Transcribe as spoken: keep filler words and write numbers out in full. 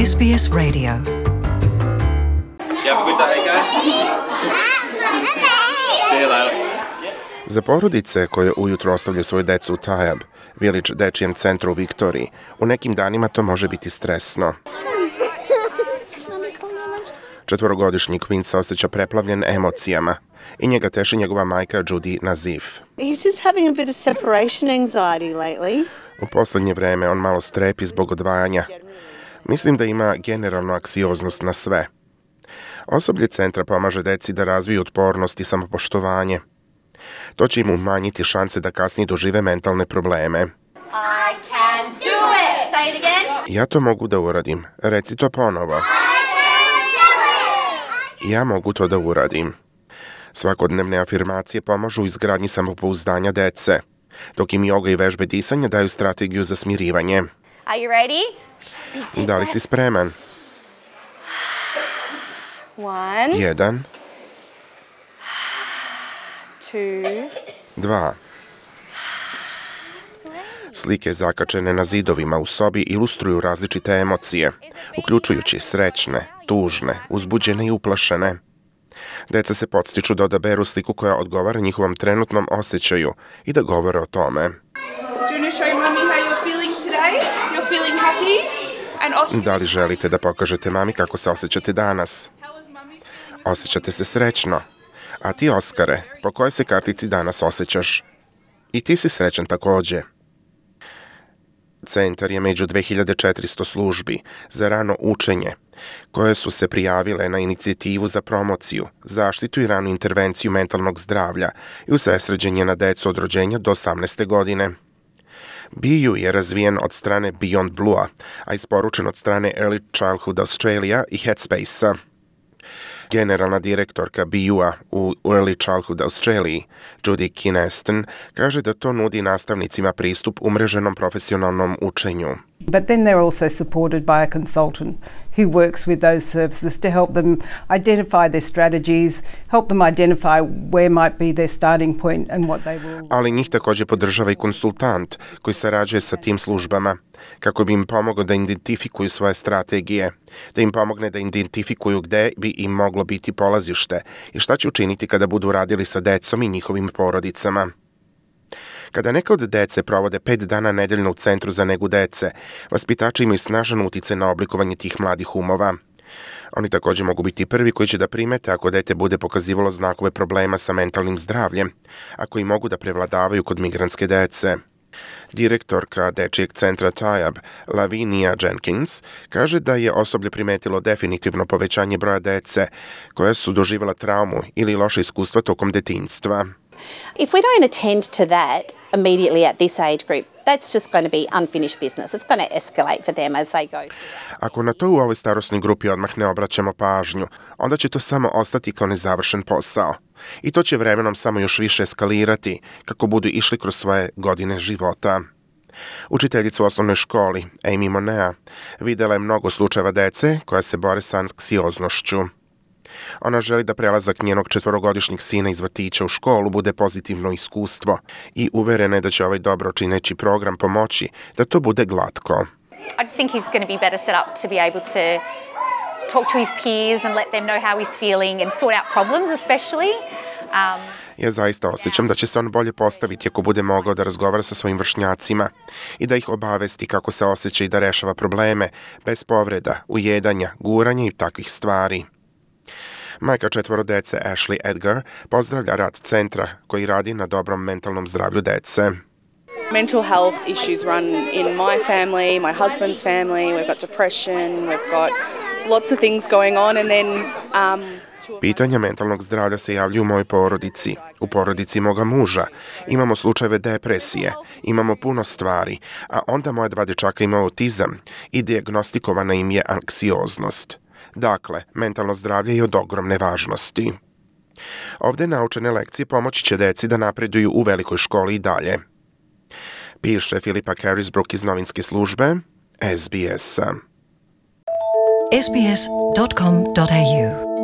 S B S Radio. You have a good day, okay? See you later. Za porodice koje ujutro ostavljaju svoju decu u Tayab, Village dečijem centru u Viktoriji, u nekim danima to može biti stresno. Četvorogodišnji Quinn se osjeća preplavljen emocijama i njega teši njegova majka Judy Nazif. He's just having a bit of separation anxiety lately. U poslednje vreme on malo strepi zbog odvajanja. Mislim da ima generalnu anksioznost na sve. Osoblje centra pomaže deci da razviju otpornost i samopoštovanje. To će im umanjiti šanse da kasnije dožive mentalne probleme. I can do it. Say it again. Ja to mogu da uradim. Reci to ponovo. Ja mogu to da uradim. Svakodnevne afirmacije pomažu u izgradnji samopouzdanja dece, dok im joga i vežbe disanja daju strategiju za smirivanje. Are you ready? Da li si spreman? One, Jedan, two, dva. Slike zakačene na zidovima u sobi ilustruju različite emocije, uključujući srećne, tužne, uzbuđene i uplašene. Deca se podstiču da odaberu sliku koja odgovara njihovom trenutnom osjećaju i da govore o tome. Do you want to show your mummy how you're feeling today? You're feeling happy? And Oscar, Da li želite da pokažete mami kako se osjećate danas? how was mummy? Osjećate se srećno. A ti, Oskare, po kojoj se kartici danas osjećaš? I ti si srećan takođe. Centar je među dve hiljade četiristo službi za rano učenje, koje su se prijavile na inicijativu za promociju, zaštitu i ranu intervenciju mentalnog zdravlja i usredsređenje na decu od rođenja do osamnaeste godine. B U je razvijen od strane Beyond Blue-a, a isporučen od strane Early Childhood Australia i Headspace-a. Generalna direktorka B U-a u Early Childhood Australia, Judy Kineston, kaže da to nudi nastavnicima pristup umreženom profesionalnom učenju. But then they're also supported by a consultant who works with those services to help them identify their strategies, help them identify where might be their starting point and what they will... Ali njih takođe podržava i konsultant koji sarađuje sa tim službama kako bi im pomogao da identifikuju svoje strategije, da im pomogne da identifikuju gde bi im moglo biti polazište i šta će učiniti kada budu radili sa decom i njihovim porodicama. Kada neka od dece provode pet dana nedeljno u centru za negu dece, vaspitači imaju snažan uticaj na oblikovanje tih mladih umova. Oni takođe mogu biti prvi koji će da primete ako dete bude pokazivalo znakove problema sa mentalnim zdravljem, a koji mogu da prevladavaju kod migrantske dece. Direktorka dečijeg centra Tayab, Lavinia Jenkins, kaže da je osoblje primetilo definitivno povećanje broja dece koja su doživjela traumu ili loše iskustva tokom detinjstva. If we don't attend to that immediately at this age group, that's just going to be unfinished business. It's going to escalate for them as they go. Ako na to u ovoj starosnoj grupi odmah ne obraćamo pažnju, onda će to samo ostati kao nezavršen posao. I to će vremenom samo još više eskalirati kako budu išli kroz svoje godine života. Učiteljica u osnovnoj školi, Amy Monea, videla je mnogo slučajeva dece koja se bore sa anksioznošću. Ona želi da prelazak njenog četvorogodišnjeg sina iz vrtića u školu bude pozitivno iskustvo i uverena je da će ovaj dobro čineći program pomoći da to bude glatko. I just think he's going to be better set up to be able to talk to his peers and let them know how he's feeling and sort out problems especially. Um, Ja zaista osjećam da će se on bolje postaviti ako bude mogao da razgovara sa svojim vršnjacima i da ih obavesti kako se osjeća i da rešava probleme bez povreda, ujedanja, guranja i takvih stvari. Majka četvoro dece Ashley Edgar pozdravlja rad centra koji radi na dobrom mentalnom zdravlju dece. Mental health issues run in my family, my husband's family. We've got depression, we've got lots of things going on and then um Pitanja mentalnog zdravlja se javljaju u mojoj porodici, u porodici moga muža. Imamo slučajeve depresije, imamo puno stvari, a onda moja dva dečaka imaju autizam i dijagnostikovana im je anksioznost. Dakle, mentalno zdravlje je od ogromne važnosti. Ovde naučene lekcije pomoći će deci da napreduju u velikoj školi i dalje. Piše Filipa Carisbrook iz novinske službe S B S-a. S B S dot com dot A U